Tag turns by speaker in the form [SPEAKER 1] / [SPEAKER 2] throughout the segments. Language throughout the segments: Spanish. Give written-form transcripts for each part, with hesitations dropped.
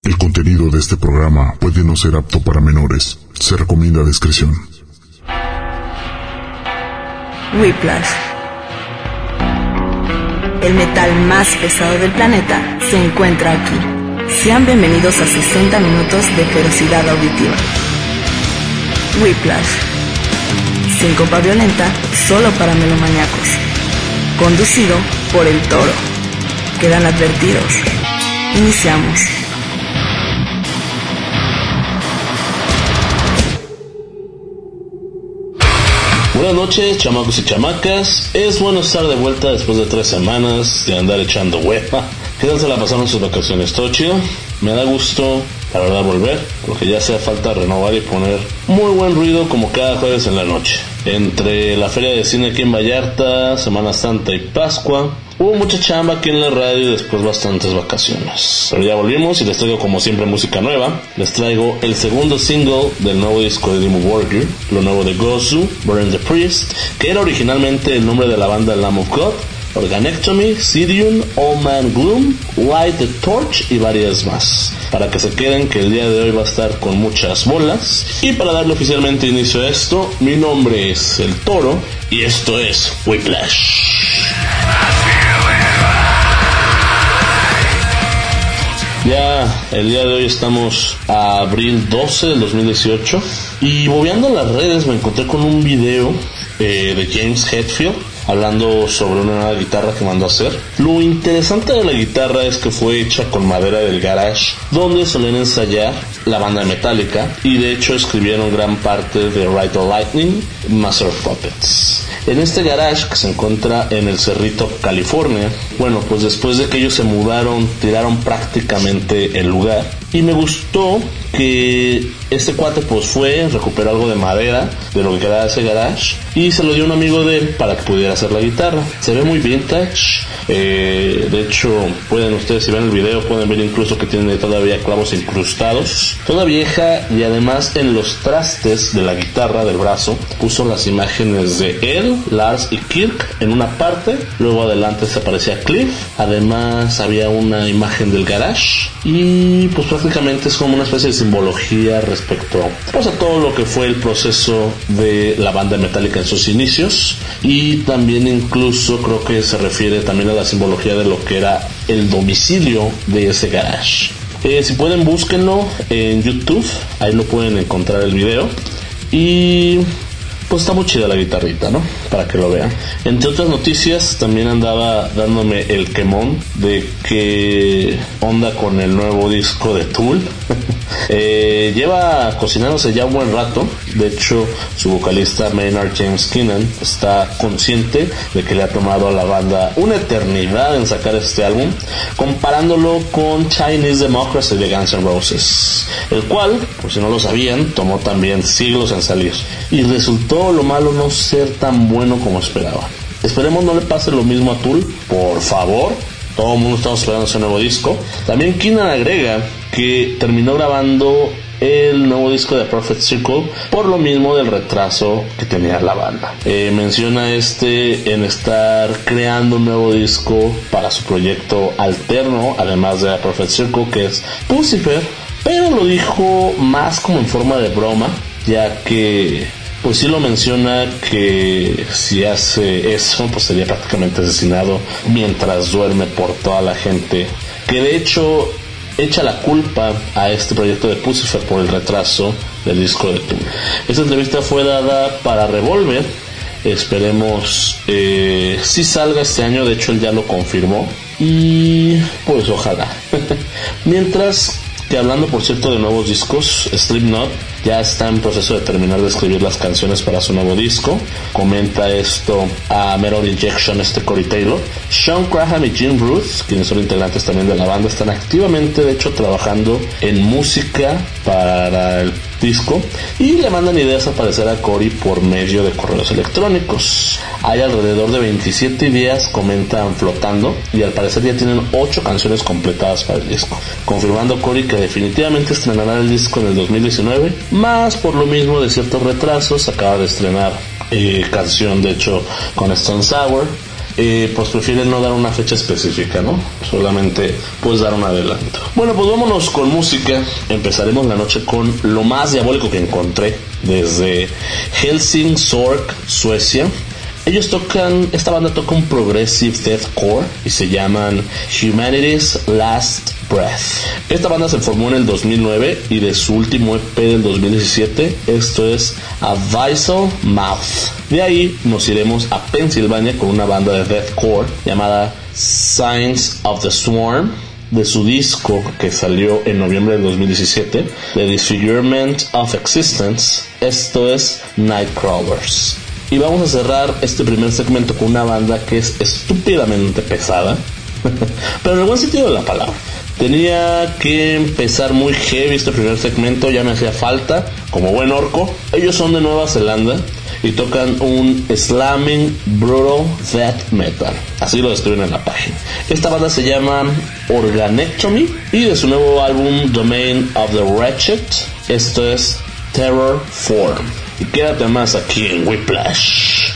[SPEAKER 1] El contenido de este programa puede no ser apto para menores. Se recomienda discreción.
[SPEAKER 2] Whiplash. El metal más pesado del planeta se encuentra aquí. Sean bienvenidos a 60 minutos de ferocidad auditiva. Whiplash. Síncopa violenta solo para melomaníacos. Conducido por el Toro. Quedan advertidos. Iniciamos.
[SPEAKER 3] Buenas noches, chamacos y chamacas. Es bueno estar de vuelta después de 3 semanas de andar echando huepa. ¿Qué tal se la pasaron sus vacaciones? ¿Todo chido? Me da gusto, la verdad, volver, porque ya hace falta renovar y poner muy buen ruido como cada jueves en la noche. Entre la feria de cine aquí en Vallarta, Semana Santa y Pascua, hubo mucha chamba aquí en la radio y después bastantes vacaciones. Pero ya volvimos y les traigo como siempre música nueva. Les traigo el segundo single del nuevo disco de Dimmu Borgir, lo nuevo de Gozu, Burn the Priest, que era originalmente el nombre de la banda Lamb of God, Organectomy, Sidium, Old Man Gloom, Light the Torch y varias más. Para que se queden que el día de hoy va a estar con muchas bolas. Y para darle oficialmente inicio a esto, mi nombre es El Toro y esto es Whiplash. Ya el día de hoy estamos a abril 12 del 2018 y bobeando las redes me encontré con un video de James Hetfield hablando sobre una nueva guitarra que mandó a hacer. Lo interesante de la guitarra es que fue hecha con madera del garage donde solían ensayar la banda de Metallica y de hecho escribieron gran parte de Ride the Lightning, Master of Puppets. En este garage que se encuentra en el Cerrito, California, bueno, pues después de que ellos se mudaron, tiraron prácticamente el lugar. Y me gustó que este cuate pues fue, recuperó algo de madera de lo que quedaba de ese garage y se lo dio a un amigo de él para que pudiera hacer la guitarra. Se ve muy vintage, de hecho pueden ustedes, si ven el video, pueden ver incluso que tiene todavía clavos incrustados. Toda vieja y además en los trastes de la guitarra del brazo puso las imágenes de él, Lars y Kirk en una parte, luego adelante se aparecía Cliff, además había una imagen del garage y pues prácticamente es como una especie de simbología respecto pues a todo lo que fue el proceso de la banda Metallica en sus inicios y también incluso creo que se refiere también a la simbología de lo que era el domicilio de ese garage. Si pueden búsquenlo en YouTube, ahí lo pueden encontrar el video y pues está muy chida la guitarrita, ¿no? Para que lo vean. Entre otras noticias, también andaba dándome el quemón de que onda con el nuevo disco de Tool. Lleva cocinándose ya un buen rato. De hecho, su vocalista Maynard James Keenan está consciente de que le ha tomado a la banda una eternidad en sacar este álbum, comparándolo con Chinese Democracy de Guns N' Roses, el cual, por si no lo sabían, tomó también siglos en salir y resultó lo malo no ser tan bueno como esperaba. Esperemos no le pase lo mismo a Tool, por favor. Todo el mundo estamos esperando ese nuevo disco. También Keenan agrega que terminó grabando el nuevo disco de Prophet Circle por lo mismo del retraso que tenía la banda. Menciona en estar creando un nuevo disco para su proyecto alterno, además de Prophet Circle, que es Pucifer, pero lo dijo más como en forma de broma, ya que pues sí lo menciona que si hace eso pues sería prácticamente asesinado mientras duerme por toda la gente, que de hecho echa la culpa a este proyecto de Pucifer por el retraso del disco de Tool. Esta entrevista fue dada para Revolver, esperemos si salga este año, de hecho él ya lo confirmó y pues ojalá. Mientras que hablando por cierto de nuevos discos, Slipknot ya está en proceso de terminar de escribir las canciones para su nuevo disco. Comenta esto a Metal Injection Corey Taylor. Sean Graham y Jim Ruth, quienes son integrantes también de la banda, están activamente de hecho trabajando en música para el disco y le mandan ideas a aparecer a Corey por medio de correos electrónicos. Hay alrededor de 27 ideas, comentan, flotando, y al parecer ya tienen 8 canciones completadas para el disco, confirmando Corey que definitivamente estrenará el disco en el 2019, más por lo mismo de ciertos retrasos. Acaba de estrenar canción de hecho con Stone Sour pues prefieren no dar una fecha específica, ¿no? Solamente pues dar un adelanto. Bueno, pues vámonos con música. Empezaremos la noche con lo más diabólico que encontré desde Helsingborg, Suecia. Esta banda toca un progressive deathcore y se llaman Humanity's Last Breath. Esta banda se formó en el 2009 y de su último EP del 2017, esto es A Visual Mouth. De ahí nos iremos a Pensilvania con una banda de deathcore llamada Signs of the Swarm, de su disco que salió en noviembre del 2017, The Disfigurement of Existence, esto es Nightcrawlers. Y vamos a cerrar este primer segmento con una banda que es estúpidamente pesada, pero en el buen sentido de la palabra. Tenía que empezar muy heavy este primer segmento, ya me hacía falta, como buen orco. Ellos son de Nueva Zelanda y tocan un slamming brutal death metal, así lo describen en la página. Esta banda se llama Organectomy y de su nuevo álbum Domain of the Wretched, esto es Terror Form. Y quédate más aquí en Whiplash.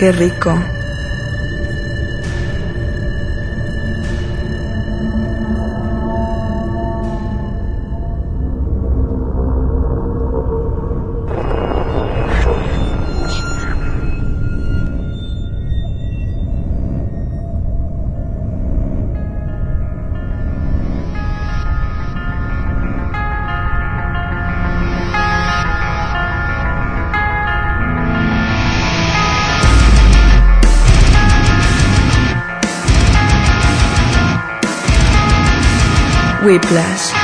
[SPEAKER 2] qué rico. Whiplash.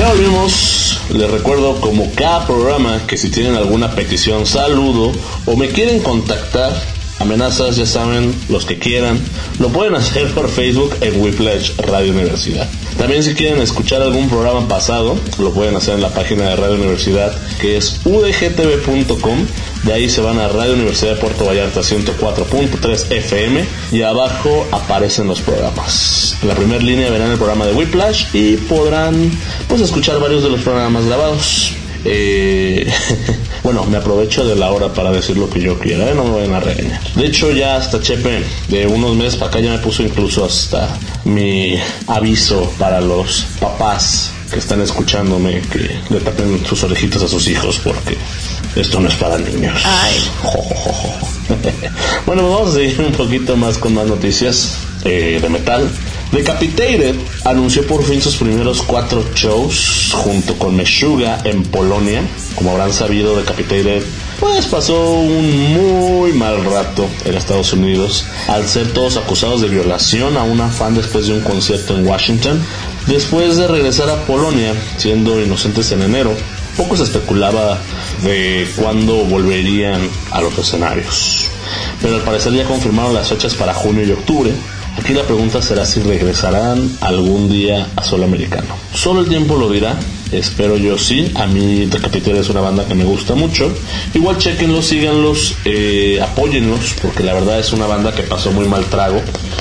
[SPEAKER 3] Ya volvimos. Les recuerdo, como cada programa, que si tienen alguna petición, saludo o me quieren contactar, amenazas, ya saben, los que quieran, lo pueden hacer por Facebook en Whiplash Radio Universidad. También si quieren escuchar algún programa pasado, lo pueden hacer en la página de Radio Universidad, que es udgtv.com. De ahí se van a Radio Universidad de Puerto Vallarta 104.3 FM y abajo aparecen los programas. En la primera línea verán el programa de Whiplash y podrán pues escuchar varios de los programas grabados. Bueno, me aprovecho de la hora para decir lo que yo quiera, no me vayan a regañar. De hecho, ya hasta Chepe, de unos meses para acá, ya me puso incluso hasta mi aviso para los papás que están escuchándome, que le tapen sus orejitas a sus hijos, porque esto no es para niños.
[SPEAKER 2] Ay.
[SPEAKER 3] Bueno, pues vamos a seguir un poquito más con más noticias de metal. Decapitated anunció por fin sus primeros 4 shows junto con Meshuggah en Polonia. Como habrán sabido, Decapitated pues pasó un muy mal rato en Estados Unidos al ser todos acusados de violación a una fan después de un concierto en Washington. Después de regresar a Polonia siendo inocentes en enero, poco se especulaba de cuándo volverían a los escenarios, pero al parecer ya confirmaron las fechas para junio y octubre. Aquí la pregunta será si regresarán algún día a suelo americano. Solo el tiempo lo dirá, espero yo sí. A mí Decapitated es una banda que me gusta mucho. Igual chequenlos, síganlos, apóyenlos, porque la verdad es una banda que pasó muy mal trago.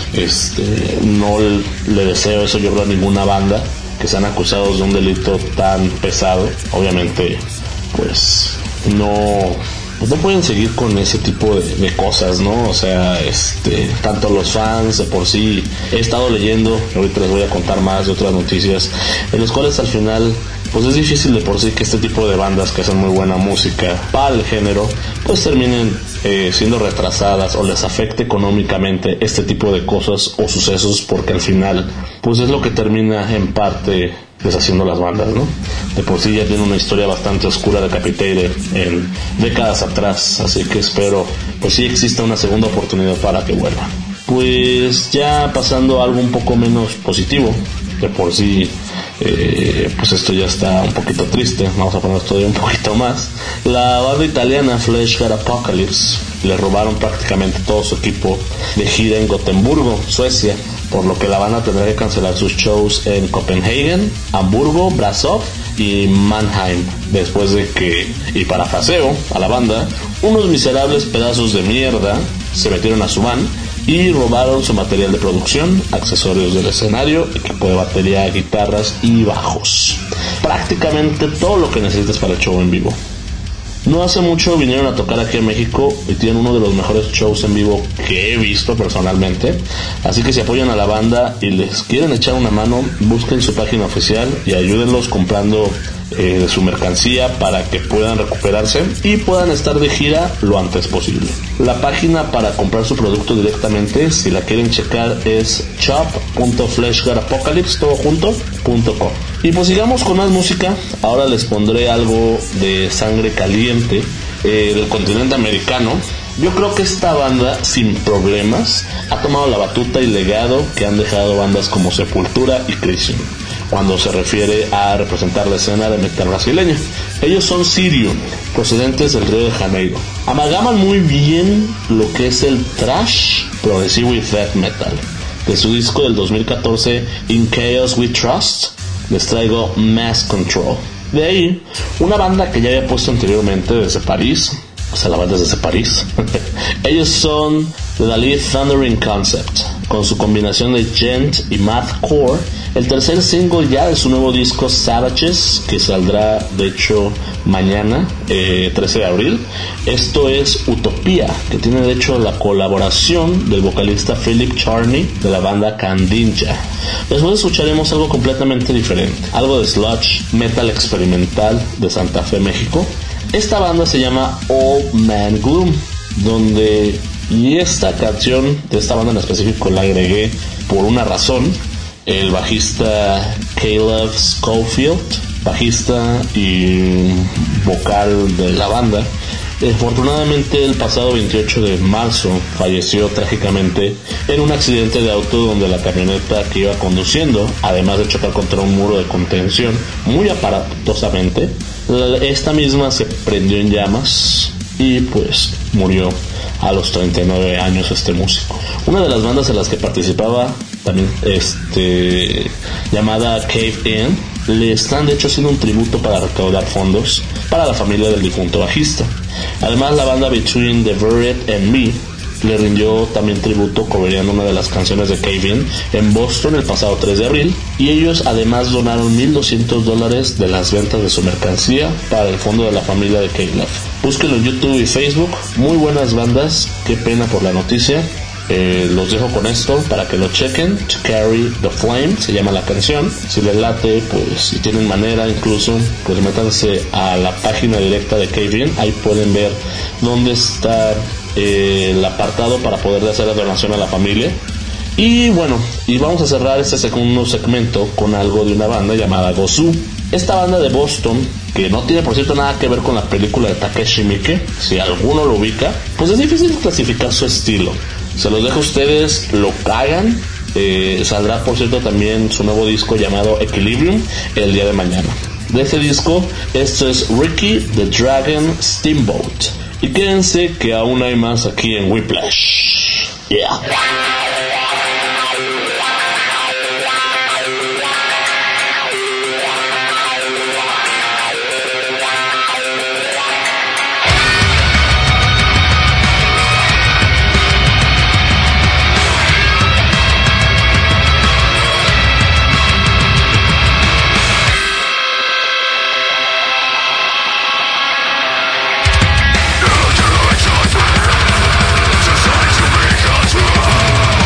[SPEAKER 3] No le deseo eso yo creo a ninguna banda, que sean acusados de un delito tan pesado. Obviamente pues no pueden seguir con ese tipo de cosas, ¿no? O sea, tanto los fans de por sí, he estado leyendo, ahorita les voy a contar más de otras noticias, en los cuales al final pues es difícil de por sí que este tipo de bandas que hacen muy buena música para el género pues terminen siendo retrasadas o les afecte económicamente este tipo de cosas o sucesos, porque al final pues es lo que termina en parte deshaciendo las bandas, ¿no? De por sí ya tiene una historia bastante oscura de Decapitated en décadas atrás, así que espero pues sí exista una segunda oportunidad para que vuelvan. Pues ya pasando a algo un poco menos positivo, de por sí pues esto ya está un poquito triste, vamos a poner todavía un poquito más. La banda italiana Fleshhead Apocalypse le robaron prácticamente todo su equipo de gira en Gotemburgo, Suecia, por lo que la banda tendrá que cancelar sus shows en Copenhagen, Hamburgo, Brasov y Mannheim, después de que, y parafraseo a la banda, unos miserables pedazos de mierda se metieron a su van y robaron su material de producción, accesorios del escenario, equipo de batería, guitarras y bajos. Prácticamente todo lo que necesitas para el show en vivo. No hace mucho vinieron a tocar aquí en México y tienen uno de los mejores shows en vivo que he visto personalmente. Así que si apoyan a la banda y les quieren echar una mano, busquen su página oficial y ayúdenlos comprando de su mercancía para que puedan recuperarse y puedan estar de gira lo antes posible. La página para comprar su producto directamente, si la quieren checar, es shop.fleshheadapocalypse.com. Y pues sigamos con más música. Ahora les pondré algo de sangre caliente del continente americano. Yo creo que esta banda, sin problemas, ha tomado la batuta y legado que han dejado bandas como Sepultura y Crisium cuando se refiere a representar la escena de metal brasileña. Ellos son Sirium, procedentes del Río de Janeiro. Amalgaman muy bien lo que es el thrash, progresivo y death metal. De su disco del 2014, In Chaos We Trust, les traigo Mass Control. De ahí, una banda que ya había puesto anteriormente desde París, o sea, la banda es desde París. Ellos son The Dalí Thundering Concept, con su combinación de gent y mathcore, el tercer single ya de su nuevo disco Savages, que saldrá de hecho mañana, 13 de abril. Esto es Utopía, que tiene de hecho la colaboración del vocalista Philip Charney de la banda Candinja. Después escucharemos algo completamente diferente, algo de sludge metal experimental de Santa Fe, México. Esta banda se llama Old Man Gloom, y esta canción de esta banda en específico la agregué por una razón. El bajista Caleb Schofield, bajista y vocal de la banda, Afortunadamente, el pasado 28 de marzo falleció trágicamente en un accidente de auto donde la camioneta que iba conduciendo, además de chocar contra un muro de contención muy aparatosamente, esta misma se prendió en llamas y pues murió a los 39 años este músico. Una de las bandas en las que participaba también llamada Cave In, le están de hecho haciendo un tributo para recaudar fondos para la familia del difunto bajista. Además, la banda Between the Buried and Me le rindió también tributo cobereando una de las canciones de Cave In en Boston el pasado 3 de abril, y ellos además donaron $1,200 de las ventas de su mercancía para el fondo de la familia de Cave Love. Búsquenlo en YouTube y Facebook, muy buenas bandas. Qué pena por la noticia. Los dejo con esto para que lo chequen. To Carry the Flame se llama la canción. Si les late, pues si tienen manera incluso, pues métanse a la página directa de Cave In. Ahí pueden ver dónde está el apartado para poder hacer la donación a la familia. Y bueno, y vamos a cerrar este segundo segmento con algo de una banda llamada Gozu. Esta banda de Boston, que no tiene por cierto nada que ver con la película de Takeshi Miike, si alguno lo ubica, pues es difícil clasificar su estilo. Se los dejo a ustedes, lo hagan. Saldrá por cierto también su nuevo disco llamado Equilibrium el día de mañana. De ese disco, esto es Ricky the Dragon Steamboat. Y quédense que aún hay más aquí en Whiplash. Yeah.
[SPEAKER 4] Control.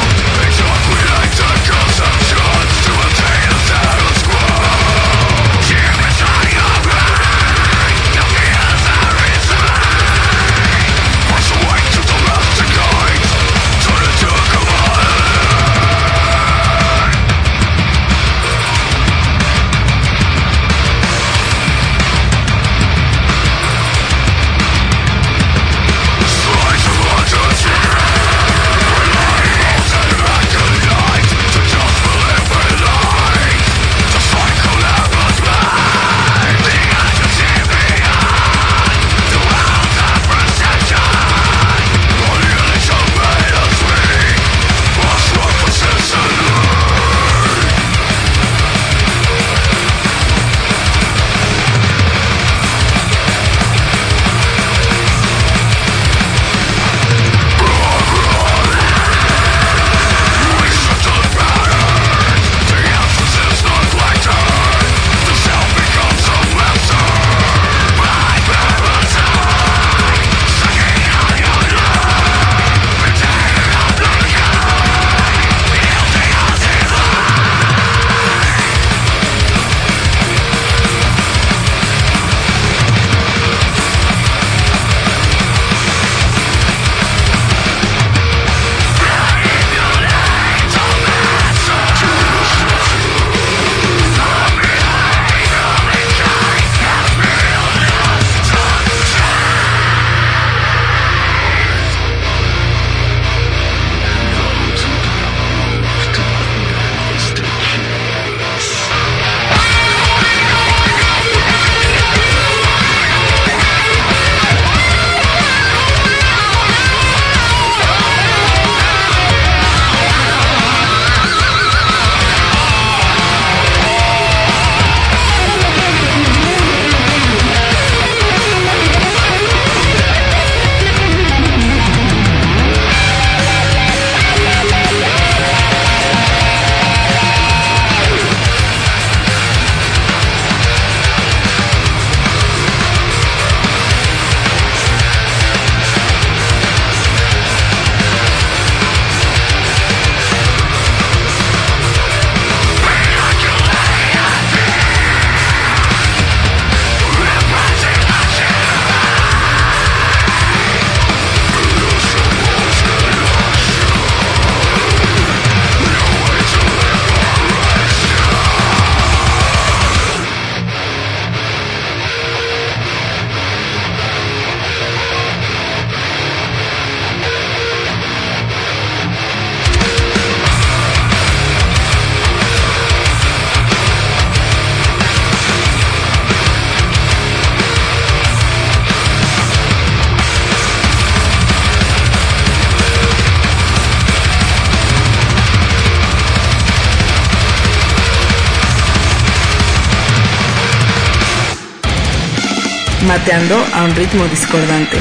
[SPEAKER 2] mateando a un ritmo discordante.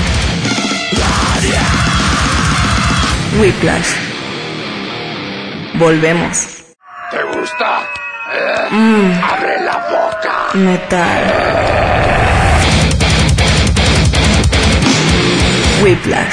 [SPEAKER 2] Whiplash. Volvemos.
[SPEAKER 4] ¿Te gusta? ¡Abre la boca!
[SPEAKER 2] Metal. Whiplash.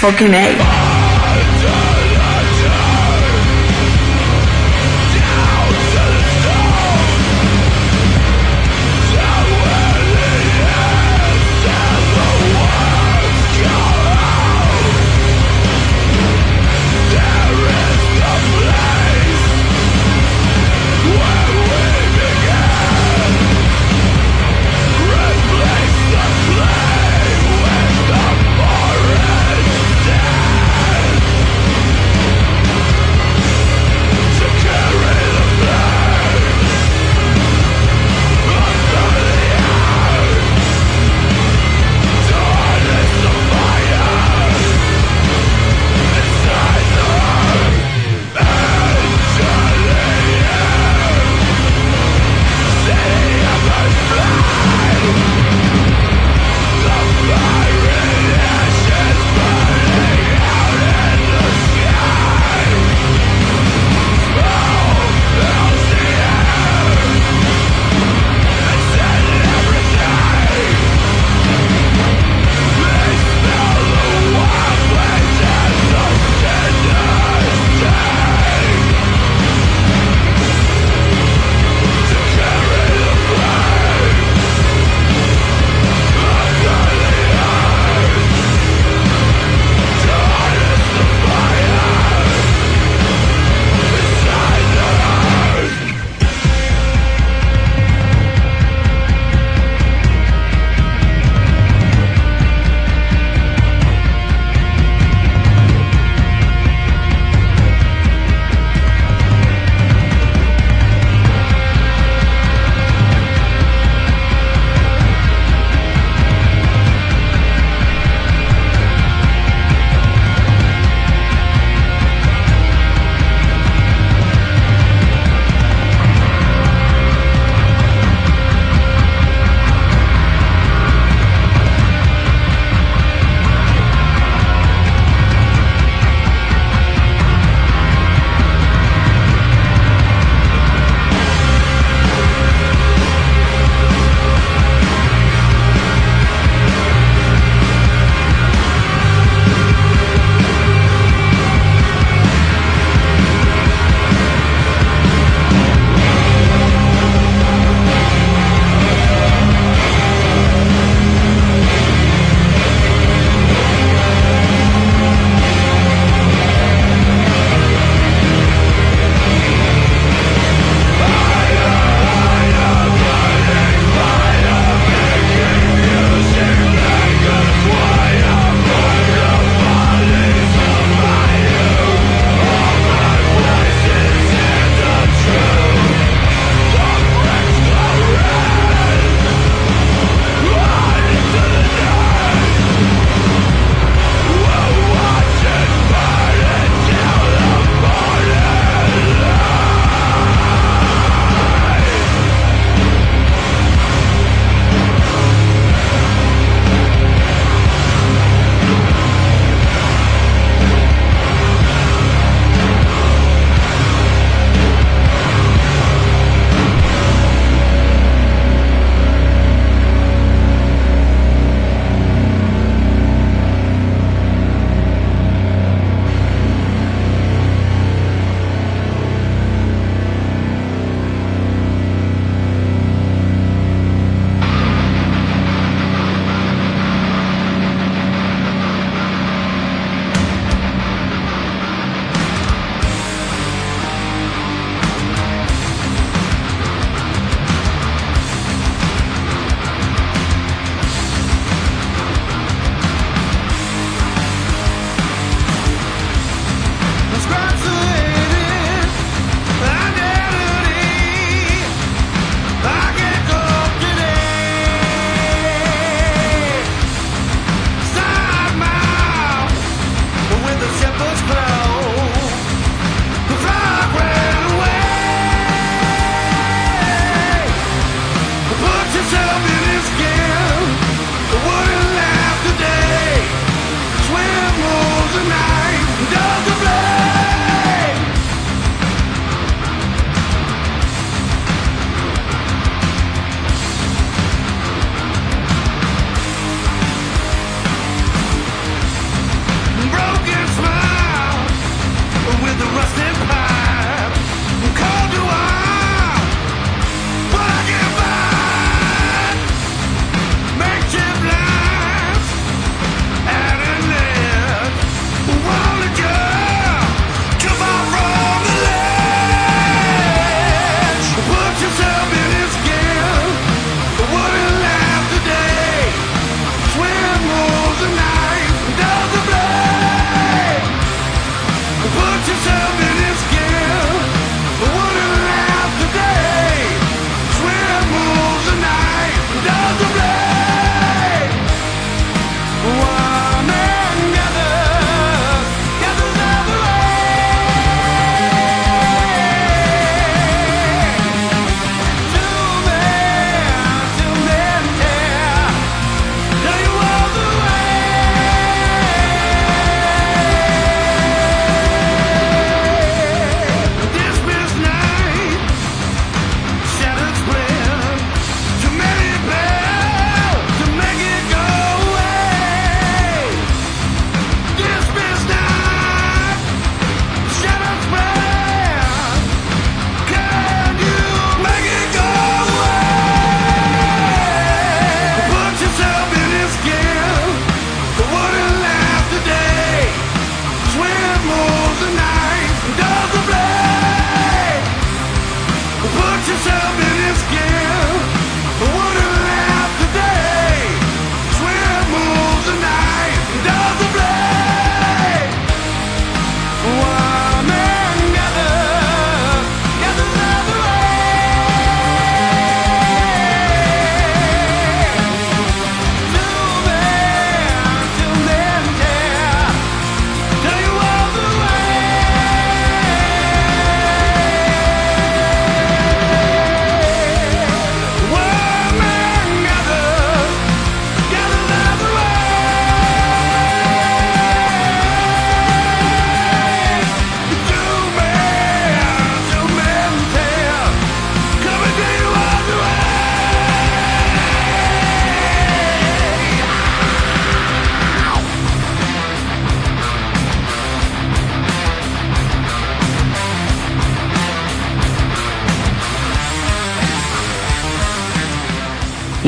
[SPEAKER 2] Fucking A.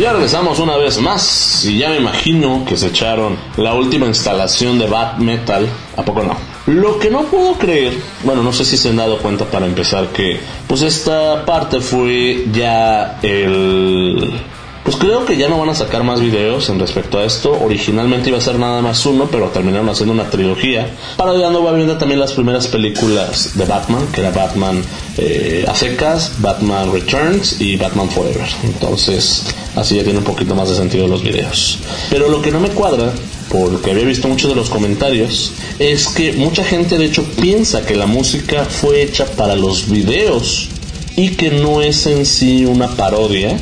[SPEAKER 3] Ya regresamos una vez más y ya me imagino que se echaron la última instalación de Bat Metal, ¿a poco no? Lo que no puedo creer, bueno, no sé si se han dado cuenta para empezar que pues esta parte fue ya pues creo que ya no van a sacar más videos en respecto a esto. Originalmente iba a ser nada más uno, pero terminaron haciendo una trilogía, parodiando obviamente también las primeras películas de Batman, que era Batman a secas, Batman Returns y Batman Forever. Entonces así ya tiene un poquito más de sentido los videos. Pero lo que no me cuadra, porque había visto muchos de los comentarios, es que mucha gente de hecho piensa que la música fue hecha para los videos y que no es en sí una parodia,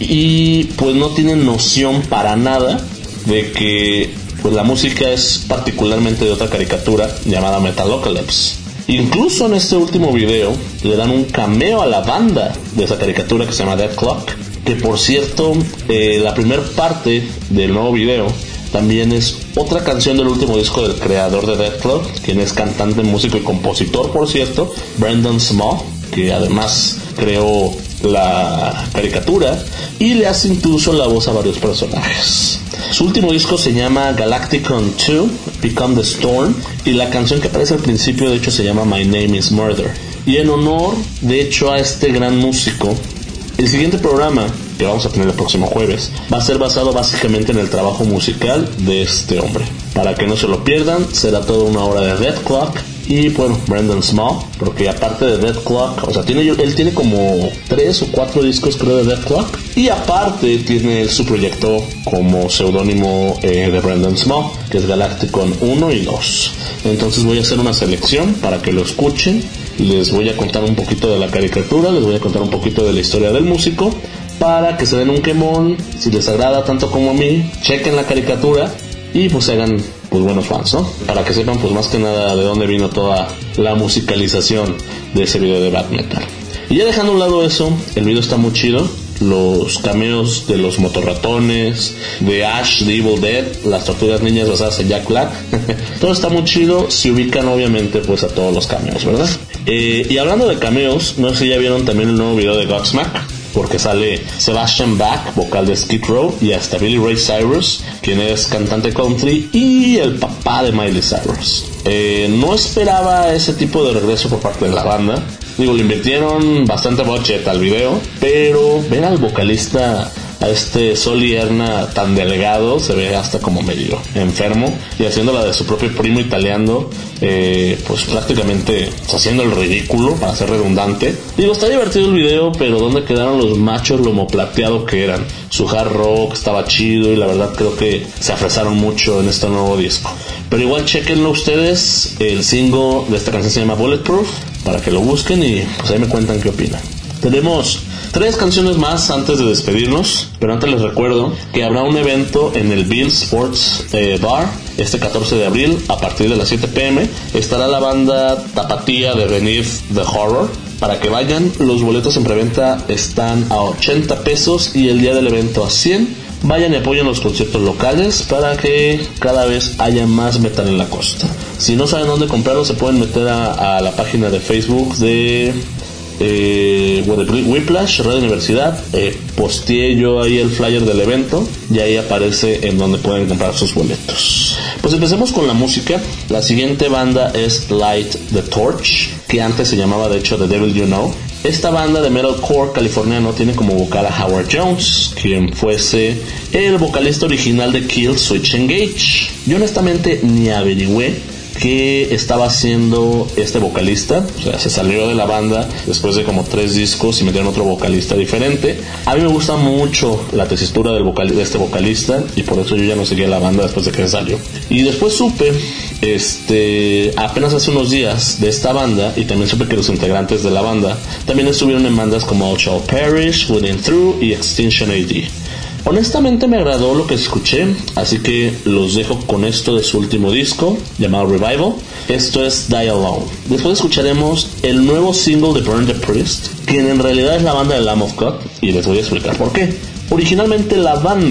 [SPEAKER 3] y pues no tienen noción para nada de que pues la música es particularmente de otra caricatura llamada Metalocalypse. Incluso en este último video le dan un cameo a la banda de esa caricatura que se llama Death Clock, que por cierto la primera parte del nuevo video también es otra canción del último disco del creador de Death Clock, quien es cantante, músico y compositor, por cierto, Brendan Small, que además creó la caricatura y le hace incluso la voz a varios personajes. Su último disco se llama Galacticon 2, Become the Storm, y la canción que aparece al principio de hecho se llama My Name is Murder. Y en honor de hecho a este gran músico, el siguiente programa que vamos a tener el próximo jueves va a ser basado básicamente en el trabajo musical de este hombre. Para que no se lo pierdan, será toda una hora de Death Clock. Y bueno, Brendan Small, porque aparte de Death Clock, o sea, él tiene como 3 o 4 discos creo de Death Clock, y aparte tiene su proyecto como seudónimo de Brendan Small, que es Galacticon 1 y 2. Entonces voy a hacer una selección para que lo escuchen, les voy a contar un poquito de la caricatura, les voy a contar un poquito de la historia del músico, para que se den un quemón, si les agrada tanto como a mí, chequen la caricatura y pues se hagan pues buenos fans, ¿no? Para que sepan pues más que nada de dónde vino toda la musicalización de ese video de Bat Metal. Y ya dejando a un lado eso, el video está muy chido. Los cameos de los motorratones, de Ash, de Evil Dead, las tortugas ninjas basadas en Jack Black, todo está muy chido. Se ubican obviamente pues a todos los cameos, ¿verdad? Y hablando de cameos, no sé si ya vieron también el nuevo video de Godsmack, porque sale Sebastian Bach, vocal de Skid Row, y hasta Billy Ray Cyrus, quien es cantante country y el papá de Miley Cyrus. No esperaba ese tipo de regreso por parte de la banda. Digo, le invirtieron bastante budget al video, pero ver al vocalista, a este Sol Erna tan delgado, se ve hasta como medio enfermo, y haciendo la de su propio primo italiano, pues prácticamente haciendo el ridículo, para ser redundante. Digo, está divertido el video, pero ¿dónde quedaron los machos lomoplateado que eran? Su hard rock estaba chido y la verdad creo que se afresaron mucho en este nuevo disco. Pero igual chequenlo ustedes, el single de esta canción se llama Bulletproof, para que lo busquen y pues ahí me cuentan qué opinan. Tenemos 3 canciones más antes de despedirnos, pero antes les recuerdo que habrá un evento en el Bill Sports Bar este 14 de abril a partir de las 7 p.m. Estará la banda tapatía de Beneath the Horror. Para que vayan, los boletos en preventa están a 80 pesos y el día del evento a 100. Vayan y apoyen los conciertos locales para que cada vez haya más metal en la costa. Si no saben dónde comprarlo, se pueden meter a la página de Facebook de Whiplash, Radio Universidad. Posteé yo ahí el flyer del evento y ahí aparece en donde pueden comprar sus boletos. Pues empecemos con la música. La siguiente banda es Light the Torch, que antes se llamaba de hecho The Devil You Know. Esta banda de metalcore californiano tiene como vocal a Howard Jones, quien fuese el vocalista original de Kill Switch Engage. Yo honestamente ni averigüé qué estaba haciendo este vocalista, o sea, se salió de la banda después de como 3 discos y metieron otro vocalista diferente. A mí me gusta mucho la tesitura de este vocalista y por eso yo ya no seguía la banda después de que salió. Y después supe, apenas hace unos días, de esta banda, y también supe que los integrantes de la banda también estuvieron en bandas como All Shall Perish, Within Through y Extinction AD. Honestamente me agradó lo que escuché, así que los dejo con esto de su último disco llamado Revival. Esto es Die Alone. Después escucharemos el nuevo single de Burn the Priest, quien en realidad es la banda de Lamb of God, y les voy a explicar por qué. Originalmente la banda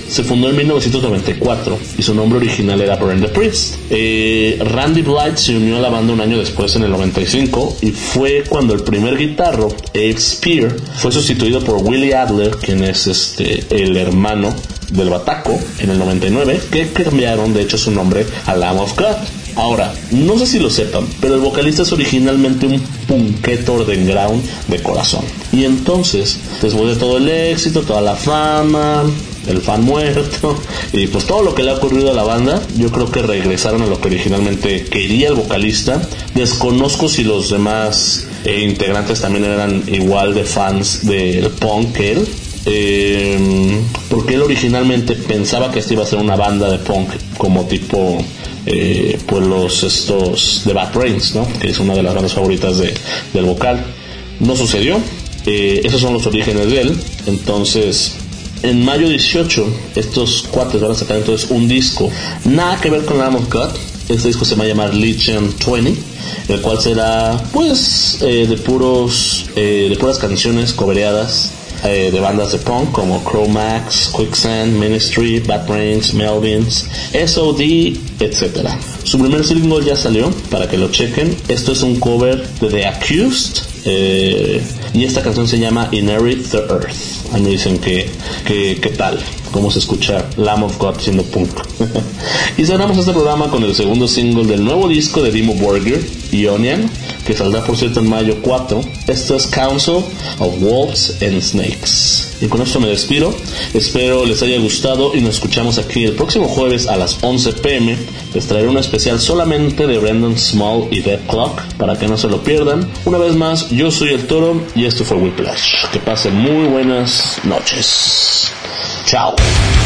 [SPEAKER 3] se fundó en 1994 y su nombre original era Brenda Priest. Randy Blythe se unió a la banda un año después, en el 95, y fue cuando el primer guitarro, Abe Spear, fue sustituido por Willie Adler, quien es el hermano del bataco, en el 99, que cambiaron de hecho su nombre a Lamb of God. Ahora, no sé si lo sepan, pero el vocalista es originalmente un punketo underground de corazón. Y entonces, después de todo el éxito, toda la fama, el fan muerto y pues todo lo que le ha ocurrido a la banda, yo creo que regresaron a lo que originalmente quería el vocalista. Desconozco si los demás integrantes también eran igual de fans del punk que él, porque él originalmente pensaba que esta iba a ser una banda de punk como tipo pues estos de Bad Brains, ¿no? Que es una de las bandas favoritas del vocal. No sucedió. Esos son los orígenes de él. Entonces, en mayo 18, estos cuates van a sacar entonces un disco, nada que ver con Lamb of God. Este disco se va a llamar Legion 20, el cual será pues de puras canciones covereadas de bandas de punk como Cro-Max, Quicksand, Ministry, Bad Brains, Melvins, S.O.D., etc. Su primer single ya salió, para que lo chequen. Esto es un cover de The Accused, y esta canción se llama Inherit the Earth. Ahí me dicen que qué tal, cómo se escucha Lamb of God siendo punk. Y cerramos este programa con el segundo single del nuevo disco de Dimmu Borgir, Ionian, que saldrá por cierto en mayo 4. Esto es Council of Wolves and Snakes. Y con esto me despido. Espero les haya gustado y nos escuchamos aquí el próximo jueves a las 11 p.m. Les traeré un especial solamente de Brendan Small y Dead Clock para que no se lo pierdan. Una vez más, yo soy el Toro y esto fue Whiplash. Que pasen muy buenas noches. Chao.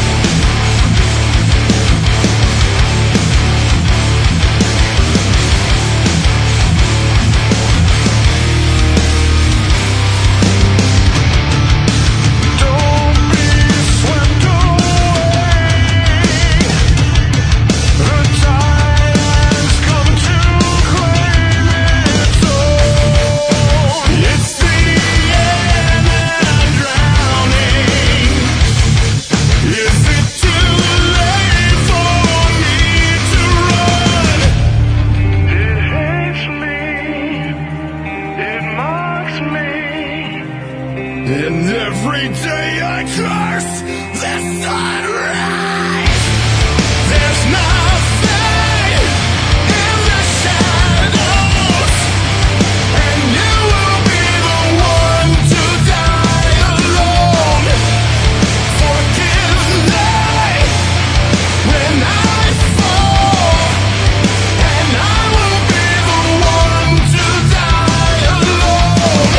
[SPEAKER 5] And every day I curse the sunrise. There's nothing in the shadows, and you will be the one to die alone. Forgive me when I fall, and I will be the one to die alone.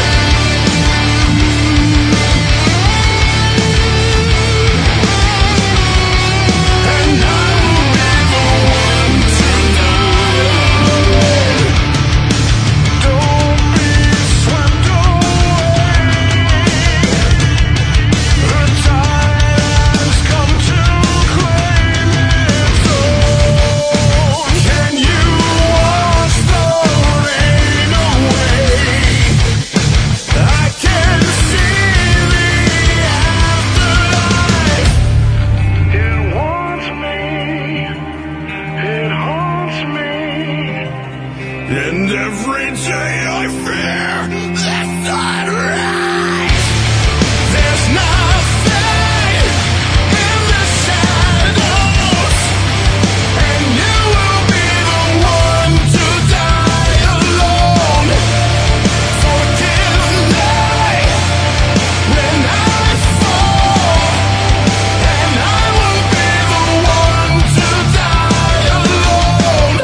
[SPEAKER 5] And every day I fear the sunrise. There's nothing in the shadows, and you will be the one to die alone. Forgive me when I fall, and I will be the one to die alone.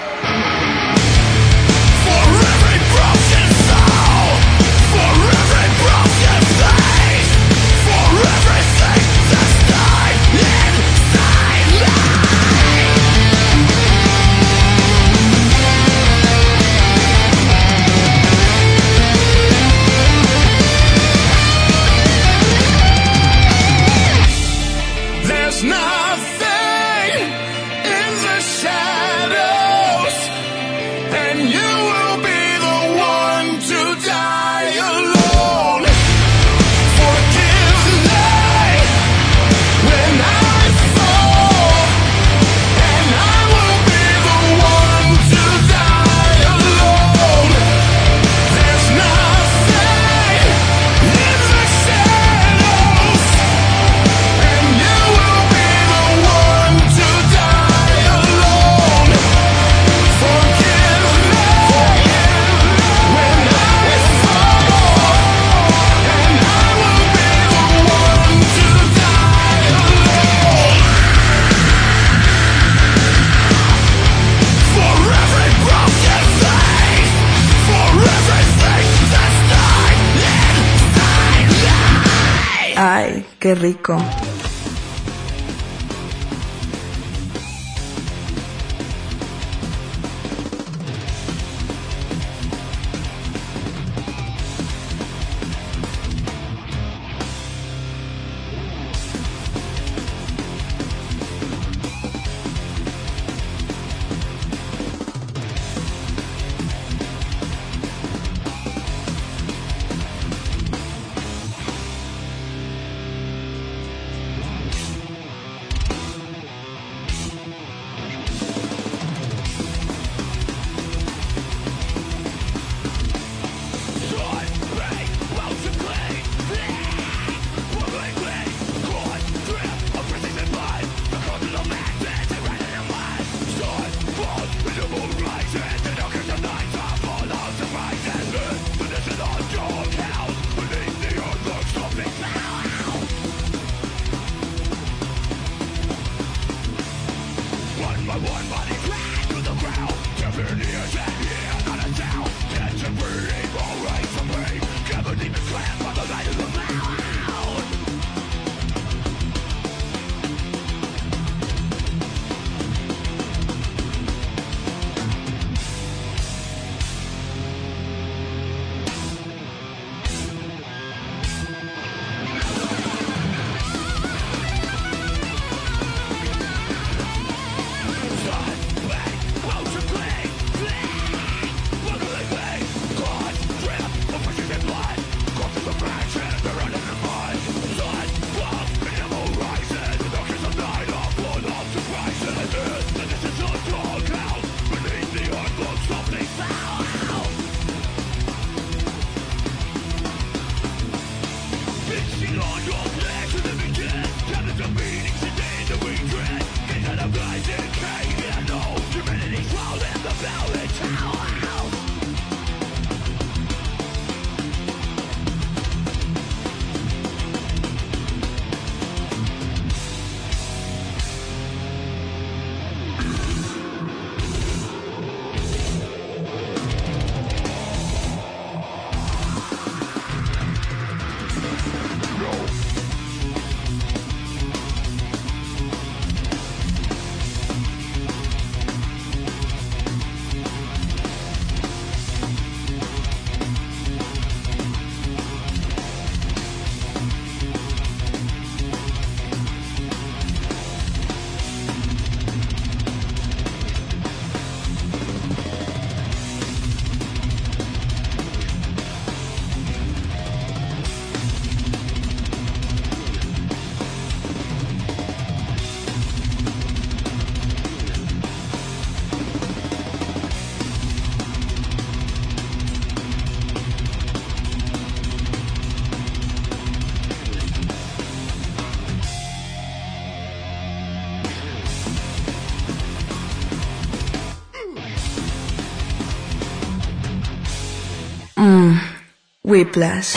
[SPEAKER 5] For every broken soul, for every broken face,
[SPEAKER 2] Ay, qué rico. Whiplash.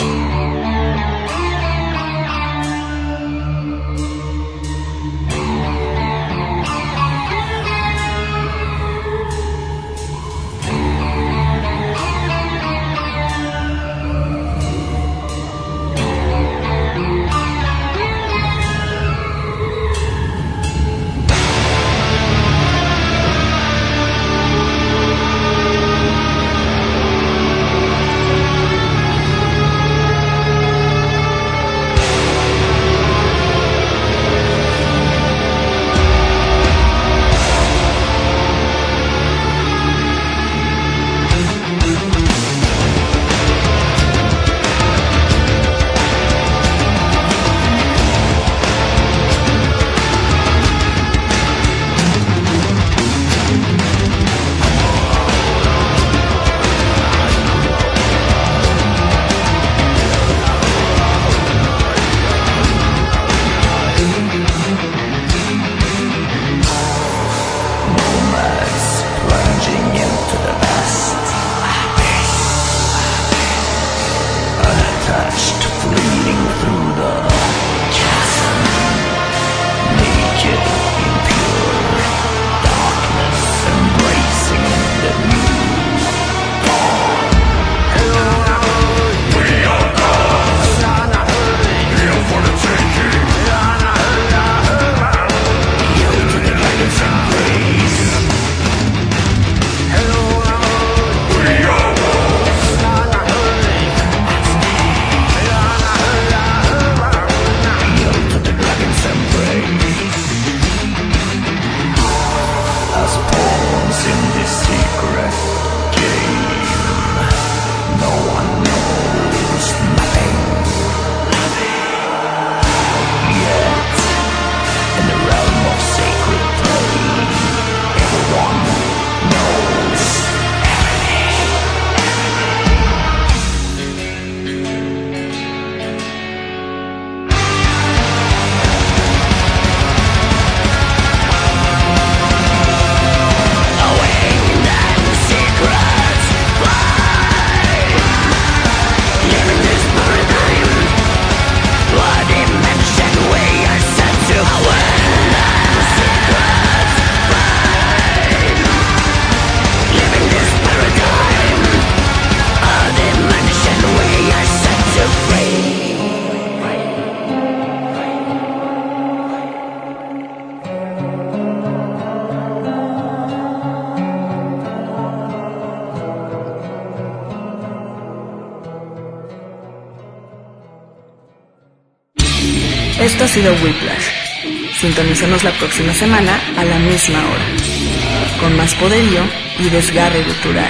[SPEAKER 2] Esto ha sido Whiplash. Sintonízanos la próxima semana a la misma hora, con más poderío y desgarre gutural,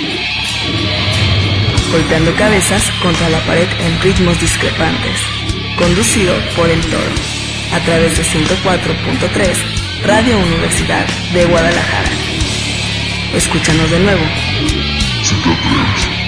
[SPEAKER 2] golpeando cabezas contra la pared en ritmos discrepantes, conducido por El Toro, a través de 104.3 Radio Universidad de Guadalajara. Escúchanos de nuevo.
[SPEAKER 1] Cicatriz.